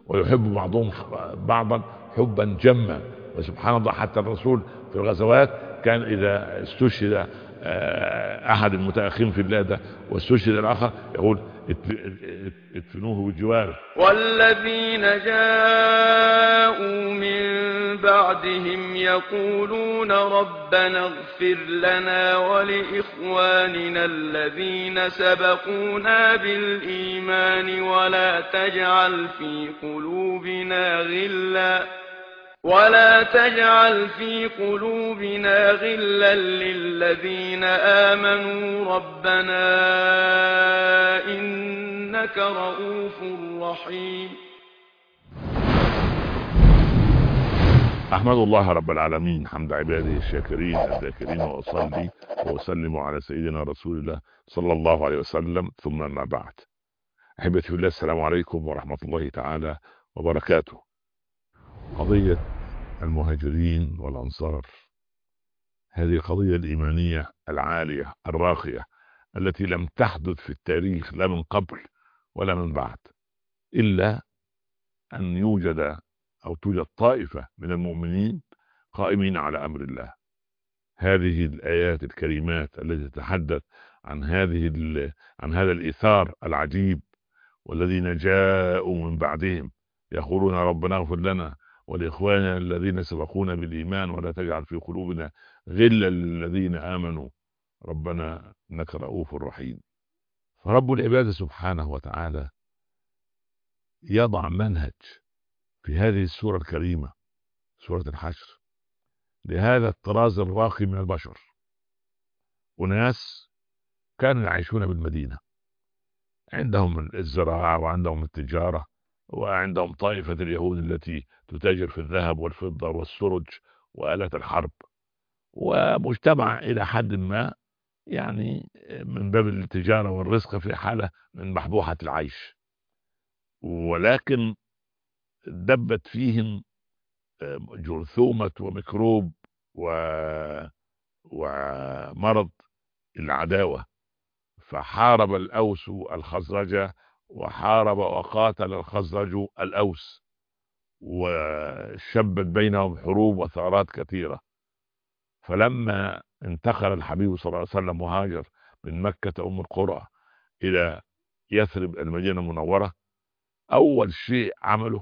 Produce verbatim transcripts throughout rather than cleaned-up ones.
ويحب بعضهم بعضا حبا جما. وسبحان الله حتى الرسول في الغزوات كان إذا استشهد أحد المتأخرين في الله ده واستشهد الآخر يقول ادفنوه بجواره. والذين جاءوا من بعدهم يقولون ربنا اغفر لنا ولإخواننا الذين سبقونا بالإيمان ولا تجعل في قلوبنا غلا ولا تجعل في قلوبنا غلا للذين آمنوا ربنا إنك رؤوف رحيم. أحمد الله رب العالمين حمد عباده الشاكرين الذاكرين، وأصلي وأسلم على سيدنا رسول الله صلى الله عليه وسلم، ثم ما بعد. أحبتي في الله، السلام عليكم ورحمة الله تعالى وبركاته. قضية المهاجرين والأنصار، هذه القضية الإيمانية العالية الراقية التي لم تحدث في التاريخ لا من قبل ولا من بعد، إلا أن يوجد أو توجد طائفة من المؤمنين قائمين على أمر الله. هذه الآيات الكريمات التي تتحدث عن هذه عن هذا الإيثار العجيب، والذين جاءوا من بعدهم يقولون ربنا اغفر لنا ولإخواننا الذين سبقونا بالإيمان ولا تجعل في قلوبنا غلا للذين آمنوا ربنا إنك رؤوف رحيم. فرب العباد سبحانه وتعالى يضع منهج في هذه السورة الكريمة، سورة الحشر، لهذا الطراز الراقي من البشر. وناس كانوا يعيشون بالمدينة، عندهم الزراعة وعندهم التجارة وعندهم طائفة اليهود التي تتاجر في الذهب والفضة والسرج وآلات الحرب، ومجتمع إلى حد ما يعني من باب التجارة والرزق في حالة من محبوحة العيش. ولكن دبت فيهم جرثومة وميكروب و... ومرض العداوة، فحارب الأوس الخزرج وحارب وقاتل الخزرج الأوس، وشبت بينهم حروب وثارات كثيرة. فلما انتقل الحبيب صلى الله عليه وسلم وهاجر من مكة أم القرى إلى يثرب المدينة المنورة، أول شيء عمله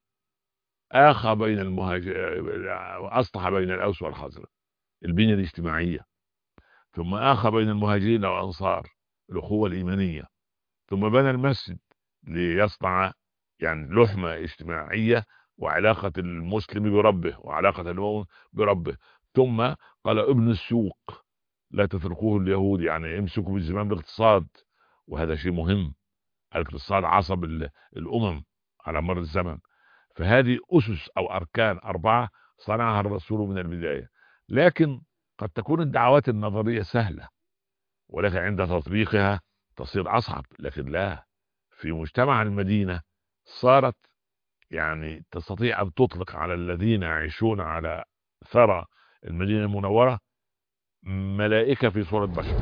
آخى بين المهاجر وأصلح بين الأوس والخزرج، البنية الاجتماعية، ثم آخى بين المهاجرين والأنصار، الأخوة الإيمانية، ثم بنى المسجد ليصنع يعني لحمة اجتماعية وعلاقة المسلم بربه وعلاقة المؤمن بربه. ثم قال ابن السوق لا تتركوه اليهود، يعني امسكوا بالزمام الاقتصاد، وهذا شيء مهم. الاقتصاد عصب الأمم على مر الزمن. فهذه أسس أو أركان أربعة صنعها الرسول من البداية. لكن قد تكون الدعوات النظرية سهلة، ولكن عند تطبيقها تصير أصعب. لكن لا، في مجتمع المدينة صارت يعني تستطيع أن تطلق على الذين يعيشون على ثرى المدينة المنورة ملائكة في صورة بشر،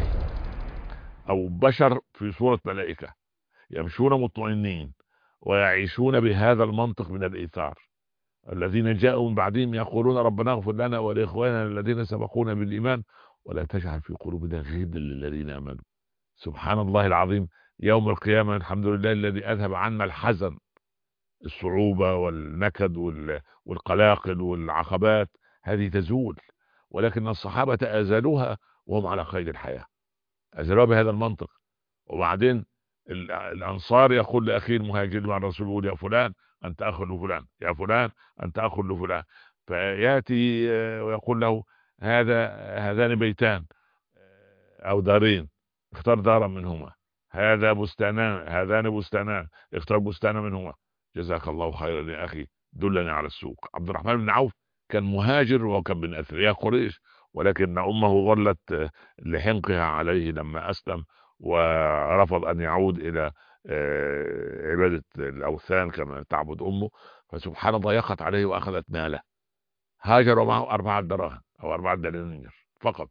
أو بشر في صورة ملائكة، يمشون مطمئنين ويعيشون بهذا المنطق من الإيثار. الذين جاءوا من بعدهم يقولون ربنا اغفر لنا ولإخواننا الذين سبقونا بالإيمان ولا تجعل في قلوبنا غلا للذين آمنوا. سبحان الله العظيم. يوم القيامة الحمد لله الذي أذهب عنا الحزن، الصعوبة والنكد والقلاقل والعقبات هذه تزول، ولكن الصحابة أزالوها وهم على قيد الحياة، أزالوها بهذا المنطق. وبعدين الأنصار يقول لأخيه المهاجر مع الرسول يقول يا فلان أنت أخ لفلان، يا فلان أنت أخ لفلان، فيأتي ويقول له هذا هذان بيتان أو دارين اختار دارا منهما، هذا بستانان هذان بستانان اختار بستانا منهما، جزاك الله خيرا يا أخي دلني على السوق. عبد الرحمن بن عوف كان مهاجر وكان من أثرياء قريش، ولكن أمه ظلت لحنقها عليه لما أسلم ورفض أن يعود إلى عبادة الأوثان كما تعبد أمه، فسبحان الله ضيقت عليه وأخذت ماله. هاجر ومعه أربعة دراهم أو أربعة دنانير فقط.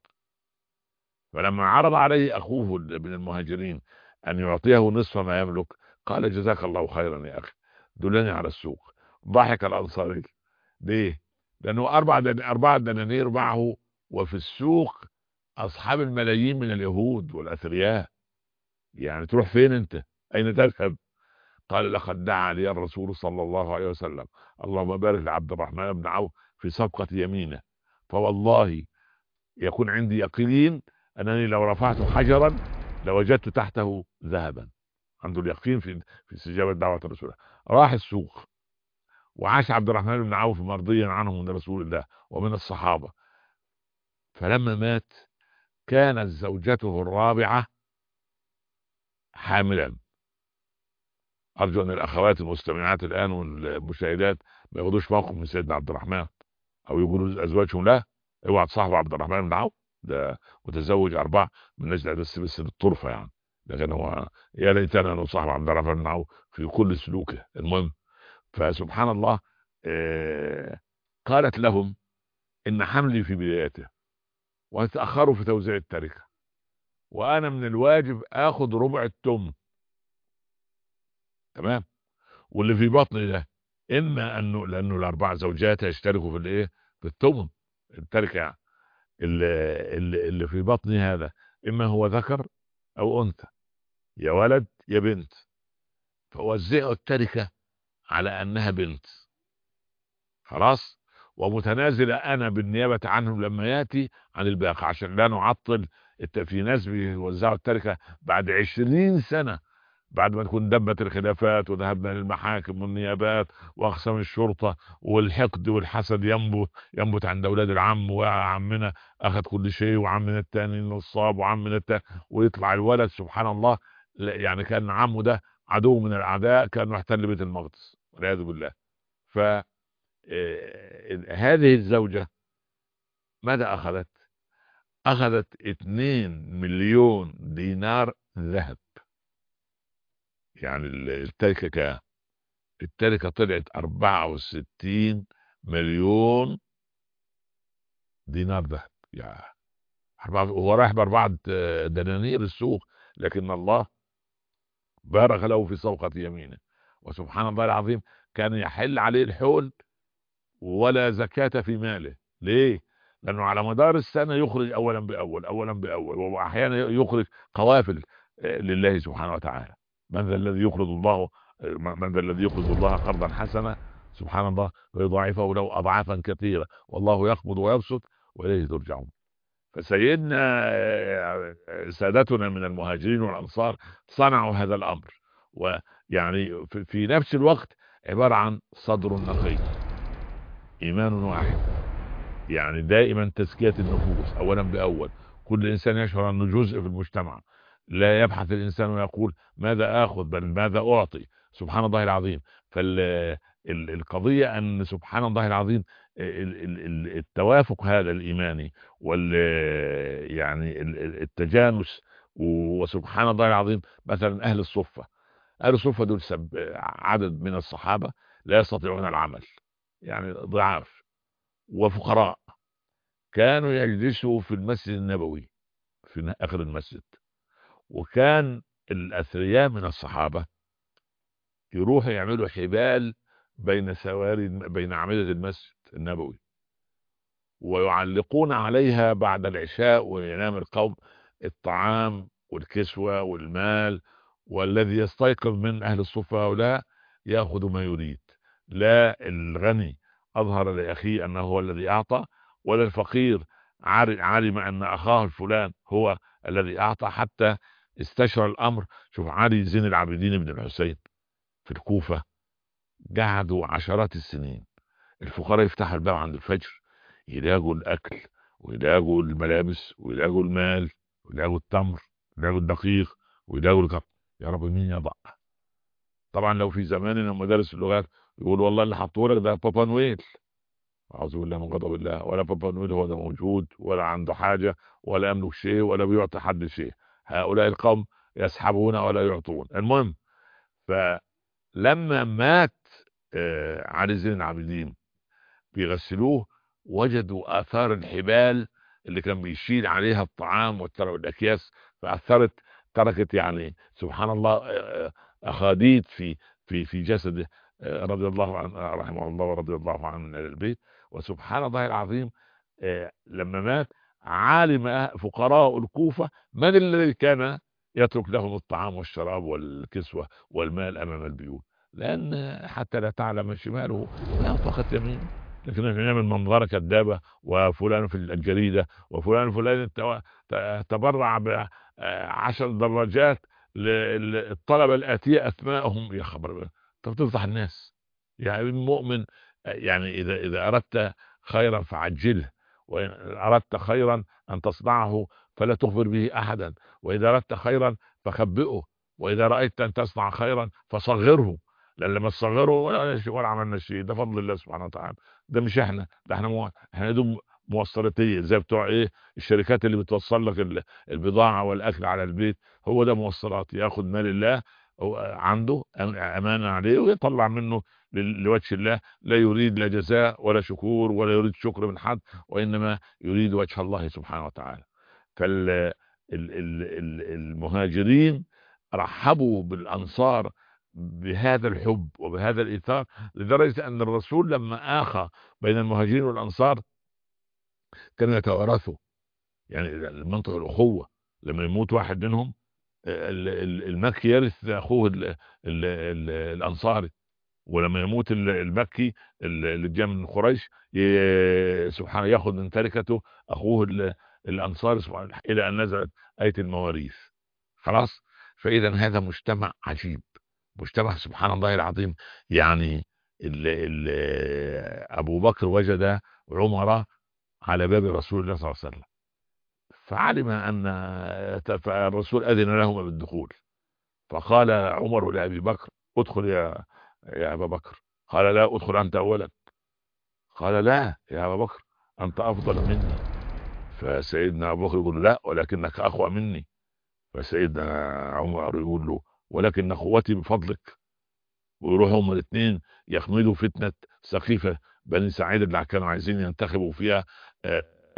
فلما عرض عليه أخوه من المهاجرين أن يعطيه نصف ما يملك قال جزاك الله خيرا يا أخي، دلني على السوق. ضحك الانصاري. ليه؟ لانه اربع دن... اربع دنانير معه، وفي السوق اصحاب الملايين من اليهود والاثرياء. يعني تروح فين انت؟ اين تذهب؟ قال لقد دعا لي الرسول صلى الله عليه وسلم اللهم بارك لعبد الرحمن بن عوف في صفقة يمينه، فوالله يكون عندي يقين انني لو رفعت حجرا لوجدت تحته ذهبا. عنده اليقين في في استجابة دعوة الرسول. راح السوق، وعاش عبد الرحمن بن عوف مرضيا عنه من رسول الله ومن الصحابة. فلما مات كانت زوجته الرابعة حاملا. أرجو أن الأخوات المستمعات الآن والمشاهدات ما ياخدوش موقف من سيدنا عبد الرحمن أو يقولوا لأزواجهم لا اوعى تصاحبوا عبد الرحمن بن عوف، ده متزوج أربعة من أجل بس بس الطرفة يعني. لكن هو يا ليتنا نصاحب عبد الرحمن بن عوف في كل سلوكه. المهم، فسبحان الله، آه قالت لهم إن حملي في بدايته وتأخروا في توزيع التركة، وأنا من الواجب آخذ ربع التمن. تمام. واللي في بطني ده اما انه لانه الاربع زوجات يشتركوا في الايه، في الثمن التركه يعني. اللي, اللي, اللي في بطني هذا اما هو ذكر او انثى، يا ولد يا بنت، فوزعوا التركه على انها بنت. خلاص. ومتنازل انا بالنيابه عنهم لما ياتي عن الباقي عشان لا نعطل. الت- في ناس بيوزعوا التركه بعد عشرين سنه، بعد ما تكون دبت الخلافات وذهبنا للمحاكم والنيابات واقسام الشرطه، والحقد والحسد ينبت ينبت عند اولاد العم، وعمنا اخذ كل شيء وعمنا الثاني نصاب وعمنا التاني، ويطلع الولد سبحان الله لا- يعني كان عمه ده عدو من الاعداء، كان محتل بيت المقدس والعياذ بالله. ف آه، هذه الزوجه ماذا اخذت؟ اخذت اتنين مليون دينار ذهب. يعني التركه كام؟ التركة طلعت أربعة وستين مليون دينار ذهب. يعني أربعة- هو رايح بأربعة دنانير السوق، لكن الله بارك له في صفقة يمينه. وسبحان الله العظيم كان يحل عليه الحول ولا زكاة في ماله. ليه؟ لأنه على مدار السنة يخرج أولا بأول أولا بأول، وأحيانا يخرج قوافل آه، لله سبحانه وتعالى. من ذا الذي يقرض الله من ذا الذي يقرض الله قرضا حسنا سبحان الله ويضاعفه له أضعافا كثيرة، والله يقبض ويبسط وإليه ترجعون. فسيدنا آه، آه، سادتنا من المهاجرين والأنصار صنعوا هذا الأمر، ويعني في في نفس الوقت عبارة عن صدر نقي، إيمان واحد. يعني دائما تزكية النفوس أولا بأول. كل إنسان يشعر أنه جزء في المجتمع، لا يبحث الإنسان ويقول ماذا آخذ بل ماذا أعطي. سبحان الله العظيم. فالقضية أن سبحان الله العظيم ال- ال- ال- التوافق هذا الإيماني وال يعني ال- ال- التجانس. وسبحان الله العظيم مثلا أهل الصفة، أهل الصفة دول سب عدد من الصحابة لا يستطيعون العمل، يعني ضعاف وفقراء، كانوا يجلسوا في المسجد النبوي في آخر المسجد. وكان الأثرياء من الصحابة يروحوا يعملوا حبال بين سواري بين أعمدة المسجد النبوي، ويعلقون عليها بعد العشاء وينام القوم الطعام والكسوة والمال. والذي يستيقظ من أهل الصفة هؤلاء يأخذ ما يريد. لا الغني أظهر لأخيه أنه هو الذي أعطى، ولا الفقير علم أن أخاه الفلان هو الذي أعطى، حتى استشرى الأمر. شوف علي زين العابدين بن الحسين في الكوفة قعدوا عشرات السنين، الفقراء يفتحوا الباب عند الفجر يلاقوا الأكل ويلاقوا الملابس ويلاقوا المال ويلاقوا التمر ويلاقوا الدقيق ويلاقوا القط. يا رب مين يضع؟ طبعا لو في زماننا مدارس اللغات يقول والله اللي حطوه لك ده بابا نويل، اعوذ بالله من غضب الله. ولا بابا نويل هو ده موجود ولا عنده حاجة ولا يملك شيء ولا بيعطي حد شيء. هؤلاء القوم يسحبون ولا يعطون. المهم، فلما مات آه علي زين العابدين بيغسلوه وجدوا آثار الحبال اللي كان بيشيل عليها الطعام والأكياس، فأثرت تركت يعني سبحان الله آه، أخاديد في في في جسده. آه، رضي الله عنه رحمه الله ورضي الله عنه من أهل البيت. وسبحان الله العظيم، آه، لما مات علم فقراء الكوفة من الذي كان يترك لهم الطعام والشراب والكسوة والمال أمام البيوت، لأن حتى لا تعلم شماله ما أنفقت يمينه. لكن احنا نعمل منظرة كذابة، وفلان في الجريدة وفلان فلان تو- ت- تبرع بعشر دراجات للطلبة الآتية أسماءهم. يا خبر، انت بتفضح الناس. يعني المؤمن، يعني إذا إذا أردت خيرا فعجله، وإن أردت خيرا أن تصنعه فلا تخبر به أحدا، وإذا أردت خيرا فخبئه، وإذا رأيت أن تصنع خيرا فصغره. لأن لما تصغره ولا شيء ولا عملنا شيء، ده فضل الله سبحانه وتعالى. ده مش احنا، ده احنا مو... احنا دوم موصلاتية زي بتوع ايه، الشركات اللي بتوصل لك ال- البضاعة والأكل على البيت. هو ده موصلات، ياخد مال الله هو عنده أمانة عليه ويطلع منه ل- لوجه الله، لا يريد لا جزاء ولا شكور ولا يريد شكر من حد، وإنما يريد وجه الله سبحانه وتعالى. فالمهاجرين رحبوا بالأنصار بهذا الحب وبهذا الإيثار، لدرجة أن الرسول لما آخى بين المهاجرين والأنصار كانوا يتوارثوا. يعني منطق الأخوة، لما يموت واحد منهم ال- ال- المكي يرث أخوه ال- ال- ال- الأنصاري، ولما يموت ال- المكي ال- اللي جاء من قريش ي- سبحانه ياخذ من تركته اخوه ال- الانصاري سبحانه، الى ان نزلت آية المواريث. خلاص. فاذا هذا مجتمع عجيب، مجتمع سبحان الله العظيم. يعني ال ال ابو بكر وجد عمر على باب رسول الله صلى الله عليه وسلم، فعلم ان فالرسول اذن لهما بالدخول. فقال عمر لابي بكر: ادخل يا يا ابا بكر. قال: لا، ادخل انت اولا. قال: لا يا ابا بكر، انت افضل مني. فسيدنا ابو بكر يقول: لا، ولكنك اقوى مني. فسيدنا عمر يقول له: ولكن اخوتي بفضلك. ويروحوا هما الاثنين يخمدوا فتنة سقيفة بني سعيد اللي كانوا عايزين ينتخبوا فيها آه،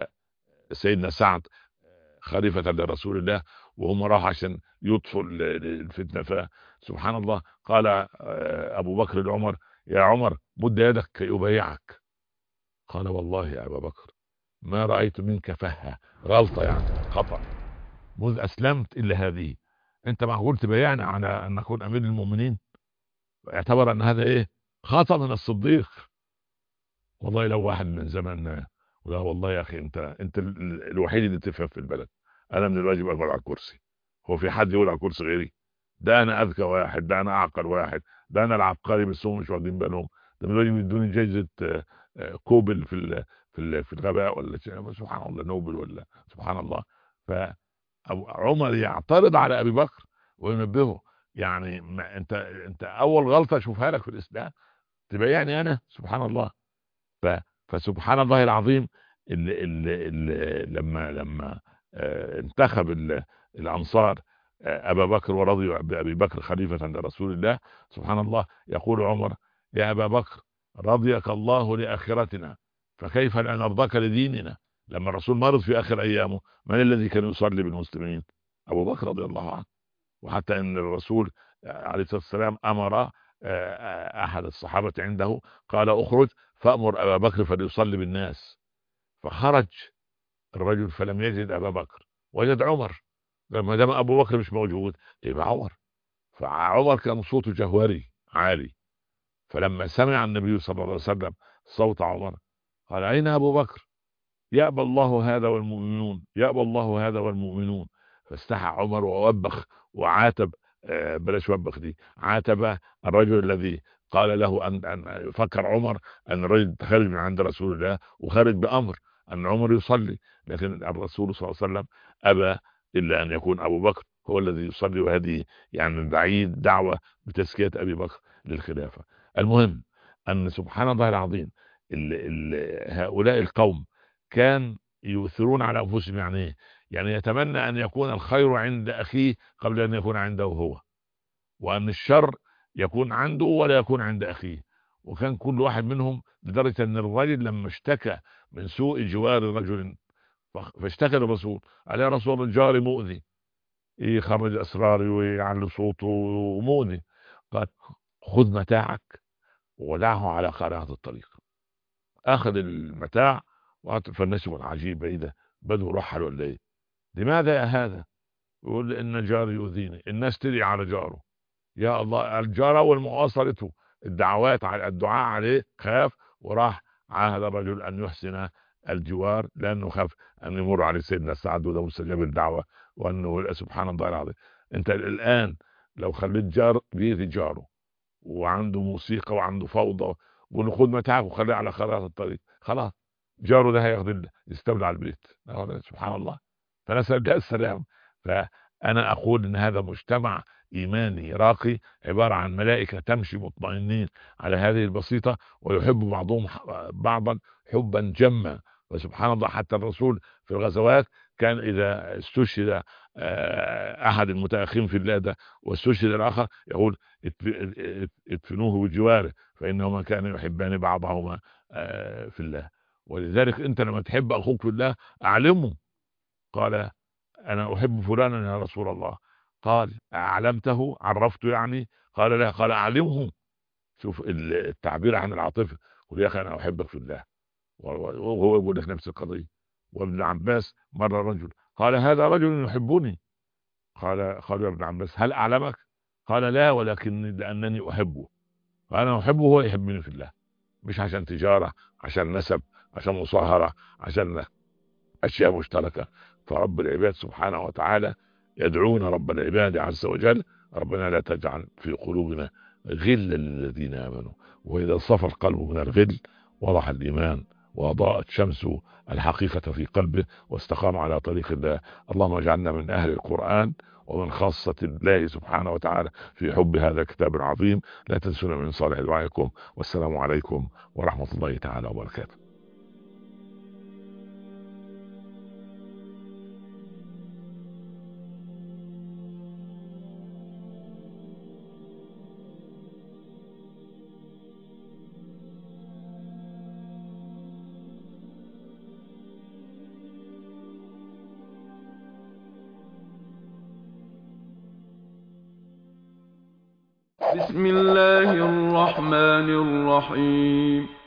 سيدنا سعد خليفة لرسول الله، وهم راحوا عشان يطفوا ال- ال- الفتنة. فسبحان الله قال آه، أبو بكر لعمر: يا عمر، مد يدك كي أبايعك. قال: والله يا أبا بكر ما رأيت منك فهة، غلطة يعني خطأ، منذ أسلمت إلا هذه. أنت معقول تبايعني على أن أكون أمير المؤمنين؟ اعتبر أن هذا إيه، خطأ من الصديق. والله لو واحد من زماننا، ولا والله يا أخي، أنت أنت ال- ال- الوحيد اللي تفهم في البلد. أنا من الواجب أقعد على الكرسي، هو في حد يقول على الكرسي غيري؟ ده أنا أذكى واحد، ده أنا أعقل واحد، ده أنا العبقري، بس هم مش واخدين بالهم. ده من الواجب يدوني جايزة آه، آه، كوبل في ال في ال في الغباء، ولا شيء. سبحان الله، نوبل ولا سبحان الله. فعمر يعترض على أبي بكر وينبهه: يعني ما انت انت اول غلطه اشوفها لك في الاسلام تبيعني انا؟ سبحان الله. ف فسبحان الله العظيم، ال ال ال لما لما آه، انتخب ال- الانصار آه، ابا بكر ورضي بابي بكر خليفه لرسول الله. سبحان الله، يقول عمر: يا ابا بكر، رضيك الله لاخرتنا، فكيف لا نرضاك لديننا؟ لما الرسول مرض في اخر ايامه، من الذي كان يصلي بالمسلمين؟ ابو بكر رضي الله عنه. وحتى ان الرسول عليه الصلاه والسلام امر آه، آه، احد الصحابه عنده، قال: اخرج فامر ابا بكر فليصلي بالناس. فخرج الرجل فلم يجد ابا بكر، وجد عمر. قال: ما دام ابو بكر مش موجود يبقى عمر. فعمر كان صوته جهوري عالي، فلما سمع النبي صلى الله عليه وسلم صوت عمر قال: اين ابو بكر؟ يأبى الله هذا والمؤمنون، يأبى الله هذا والمؤمنون. فاستحى عمر ووبخ وعاتب، آه، بلاش وبخ دي، عاتب الرجل الذي قال له أن أن فكر عمر أن الرجل خارج من عند رسول الله وخارج بأمر أن عمر يصلي، لكن الرسول صلى الله عليه وسلم أبى إلا أن يكون أبو بكر هو الذي يصلي. وهذه يعني من بعيد دعوة بتزكية أبي بكر للخلافة. المهم أن سبحان الله العظيم، ال ال هؤلاء القوم كان يؤثرون على انفسهم. يعني ايه؟ يعني يتمنى ان يكون الخير عند اخيه قبل ان يكون عنده هو، وان الشر يكون عنده ولا يكون عند اخيه. وكان كل واحد منهم، لدرجه ان الرجل لما اشتكى من سوء جوار رجل فاشتكى للرسول: عليه يا رسول الله، جاري مؤذي، يخرج اسراري ويعلي صوته ومؤذي. قال: خذ متاعك ودعه على قارعة الطريق. اخذ المتاع فالنسب العجيب ايه ده؟ بدو رحل ولا ايه؟ لماذا يا هذا؟ يقول ان جاري يؤذيني. الناس تدعي على جاره. يا الله، الجار اول ما وصلته الدعوات على الدعاء عليه خاف وراح عاهد الرجل ان يحسن الجوار، لانه خاف ان يمر عليه سيدنا سعد وده مستجاب الدعوه، وانه سبحان الله العظيم. انت الان لو خليت جار بيأذي جاره وعنده موسيقى وعنده فوضى ونخوض متاعك وخليه على خرائط الطريق، خلاص جاره ده هياخد يستولى على البيت. سبحان الله. فنسأل الله السلام. فأنا أقول إن هذا مجتمع إيماني راقي عبارة عن ملائكة تمشي مطمئنين على هذه البسيطة، ويحب بعضهم بعضا حبا جما. وسبحان الله، حتى الرسول في الغزوات كان إذا استشهد أحد المتأخين في الله ده واستشهد الآخر يقول ادفنوه بجواره فإنهما كانوا يحبان بعضهما في الله. ولذلك أنت لما تحب أخوك في الله أعلمه. قال أنا أحب فلانا يا رسول الله. قال أعلمته؟ عرفته يعني؟ قال لا. قال أعلمه. شوف التعبير عن العاطفة. قل يا أخي أنا أحبك في الله، وهو يقول لك نفس القضية. وابن عباس مر رجل قال هذا رجل يحبني. قال قال يا ابن عباس هل أعلمك؟ قال لا، ولكن لأنني أحبه. فأنا أحبه وهو يحبني في الله، مش عشان تجارة، عشان نسب، عشان مصاهرة، عشان أشياء مشتركة. فرب العباد سبحانه وتعالى يدعونا رب العباد عز وجل ربنا لا تجعل في قلوبنا غلا للذين آمنوا. وإذا صفى القلب من الغل وضح الإيمان وأضاءت شمس الحقيقة في قلبه واستقام على طريق الله. اللهم اجعلنا من أهل القرآن ومن خاصة الله سبحانه وتعالى في حب هذا الكتاب العظيم. لا تنسونا من صالح دعائكم، والسلام عليكم ورحمة الله تعالى وبركاته. بسم الله الرحمن الرحيم.